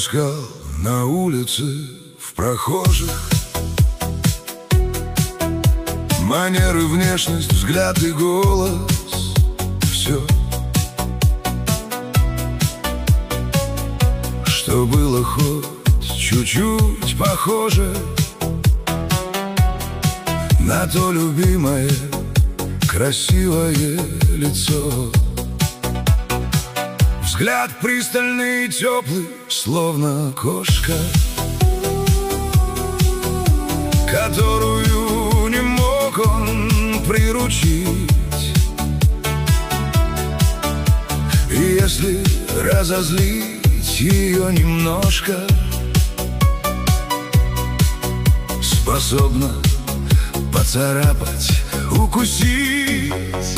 искал на улице в прохожих манеры, внешность, взгляд и голос. Все, что было хоть чуть-чуть похоже на то любимое красивое лицо. Взгляд пристальный и теплый, словно кошка, которую не мог он приручить. И если разозлить ее немножко, способна поцарапать, укусить.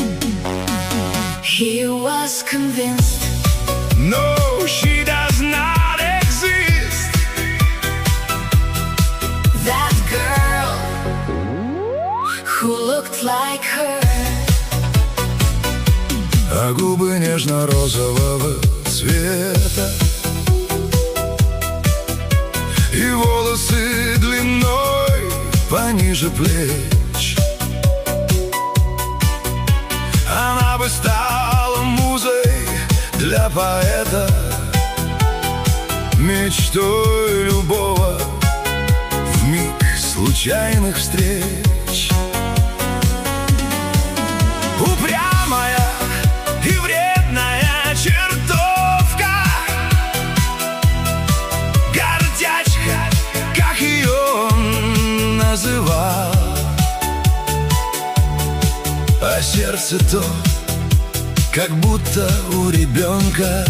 He was convinced. No, she does not exist. That girl who looked like her. А губы нежно-розового цвета и волосы длиной пониже плеч. Она бы стала музой для поэта, мечтой любого в миг случайных встреч. Упрямая и вредная чертовка, гордячка, как ее он называл. А сердце то, как будто у ребенка,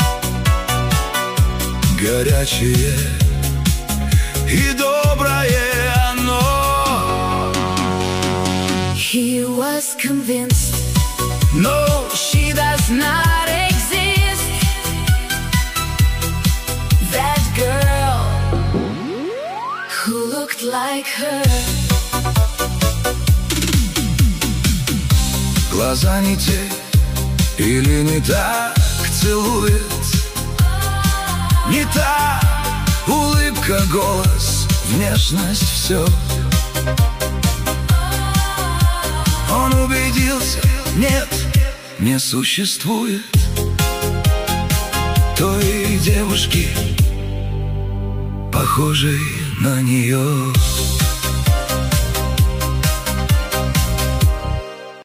горячее и доброе оно. He was convinced. No, She does not exist. That girl who looked like her. глаза не те или не так целует, не та улыбка, голос, внешность, все. Он убедился, нет, не существует той девушки, похожей на нее.